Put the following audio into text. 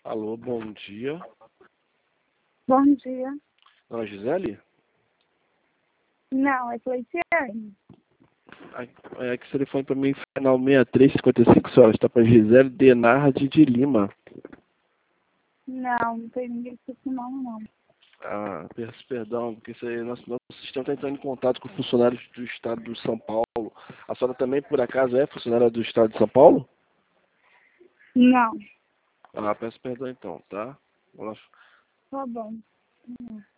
Alô, bom dia. Bom dia. Dona Gisele? Não, é Cleiciane. É que esse telefone para mim, final 6355, senhora. Está para Gisele Denardi de Lima. Não tem ninguém com esse nome, não. Ah, peço perdão, porque isso aí, nosso sistema está entrando em contato com funcionários do estado de São Paulo. A senhora também, por acaso, é funcionária do estado de São Paulo? Não. Ah, peço perdão então, tá? Tá bom.